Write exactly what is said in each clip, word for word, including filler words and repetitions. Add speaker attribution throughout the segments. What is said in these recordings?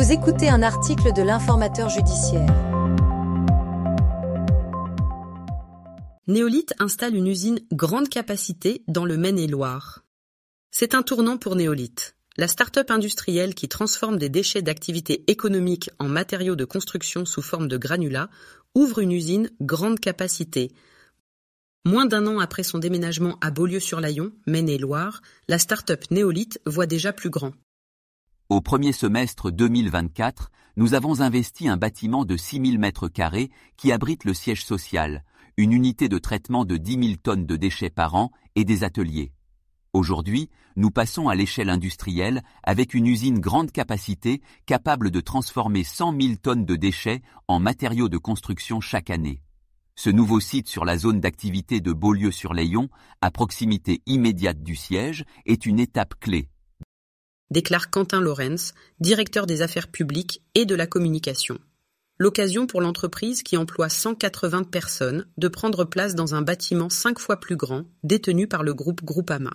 Speaker 1: Vous écoutez un article de l'Informateur judiciaire.
Speaker 2: Néolith installe une usine grande capacité dans le Maine-et-Loire. C'est un tournant pour Néolith. La start-up industrielle qui transforme des déchets d'activité économique en matériaux de construction sous forme de granulats ouvre une usine grande capacité. Moins d'un an après son déménagement à Beaulieu-sur-Layon, Maine-et-Loire, la start-up Néolith voit déjà plus grand.
Speaker 3: Au premier semestre deux mille vingt-quatre, nous avons investi un bâtiment de six mille mètres carrés qui abrite le siège social, une unité de traitement de dix mille tonnes de déchets par an et des ateliers. Aujourd'hui, nous passons à l'échelle industrielle avec une usine grande capacité capable de transformer cent mille tonnes de déchets en matériaux de construction chaque année. Ce nouveau site sur la zone d'activité de Beaulieu-sur-Layon, à proximité immédiate du siège, est une étape clé,
Speaker 2: déclare Quentin Lorenz, directeur des affaires publiques et de la communication. L'occasion pour l'entreprise qui emploie cent quatre-vingts personnes de prendre place dans un bâtiment cinq fois plus grand, détenu par le groupe Groupama.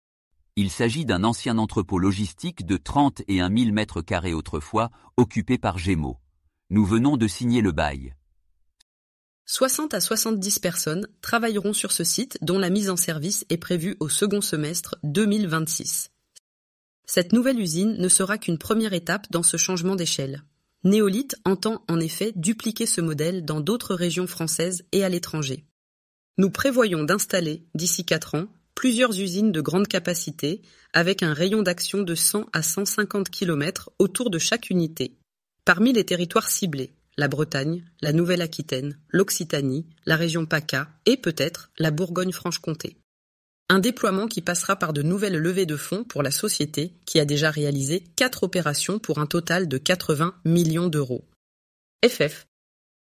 Speaker 3: Il s'agit d'un ancien entrepôt logistique de trente et un mille mètres carrés autrefois, occupé par Gémeaux. Nous venons de signer le bail.
Speaker 2: soixante à soixante-dix personnes travailleront sur ce site dont la mise en service est prévue au second semestre deux mille vingt-six. Cette nouvelle usine ne sera qu'une première étape dans ce changement d'échelle. Néolith entend en effet dupliquer ce modèle dans d'autres régions françaises et à l'étranger. Nous prévoyons d'installer, d'ici quatre ans, plusieurs usines de grande capacité avec un rayon d'action de cent à cent cinquante kilomètres autour de chaque unité. Parmi les territoires ciblés, la Bretagne, la Nouvelle-Aquitaine, l'Occitanie, la région PACA et peut-être la Bourgogne-Franche-Comté. Un déploiement qui passera par de nouvelles levées de fonds pour la société qui a déjà réalisé quatre opérations pour un total de quatre-vingts millions d'euros. F F,